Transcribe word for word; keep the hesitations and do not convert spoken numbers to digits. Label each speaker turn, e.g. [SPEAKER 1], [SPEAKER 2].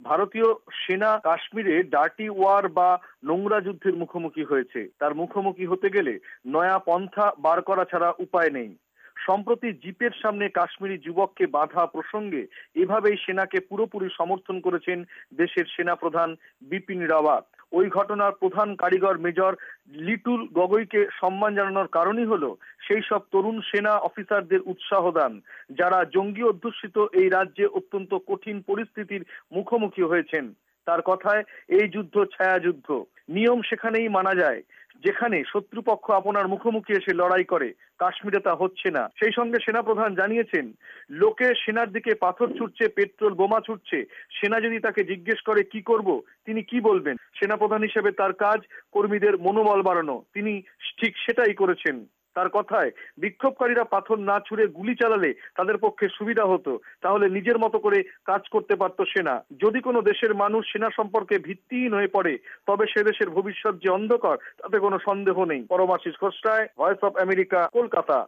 [SPEAKER 1] ভারতীয় সেনা কাশ্মীরে ডার্টি ওয়ার বা নোংরা যুদ্ধের মুখোমুখি হয়েছে। তার মুখোমুখি হতে গেলে নয়া পন্থা বার করা ছাড়া উপায় নেই। সম্প্রতি জিপের সামনে কাশ্মীরি যুবককে বাধা প্রসঙ্গে এভাবেই সেনাকে পুরোপুরি সমর্থন করেছেন দেশের সেনাপ্রধান বিপিন রাওয়াত। ওই ঘটনার প্রধান কারিগর মেজর লিটুল গগৈকে সম্মান জানানোর কারণই হলো সেই সব তরুণ সেনা অফিসারদের উৎসাহ দান যারা জঙ্গি অধ্যুষিত এই রাজ্যে অত্যন্ত কঠিন পরিস্থিতির মুখোমুখি হয়েছেন। তার কথায় এই যুদ্ধ ছায়াযুদ্ধ, নিয়ম সেখানেই মানা যায় যেখানে শত্রুপক্ষ আপনার মুখোমুখি এসে লড়াই করে। কাশ্মীরে তা হচ্ছে না। সেই সঙ্গে সেনাপ্রধান জানিয়েছেন, লোকে সেনার দিকে পাথর ছুটছে, পেট্রোল বোমা ছুটছে, সেনা যদি তাকে জিজ্ঞেস করে কি করব, তিনি কি বলবেন? সেনাপ্রধান হিসেবে তার কাজ কর্মীদের মনোবল বাড়ানো, তিনি ঠিক সেটাই করেছেন। তার কথায় বিক্ষোভকারীরা পাথর না ছুড়ে গুলি চালালে তাদের পক্ষে সুবিধা হতো, তাহলে নিজের মতো করে কাজ করতে পারত সেনা। যদি কোনো দেশের মানুষ সেনা সম্পর্কে ভিত্তিহীন হয়ে পড়ে তবে সে দেশের ভবিষ্যৎ যে অন্ধকার তাতে কোনো সন্দেহ নেই। Paramashis Khosray, Voice of America, Kolkata.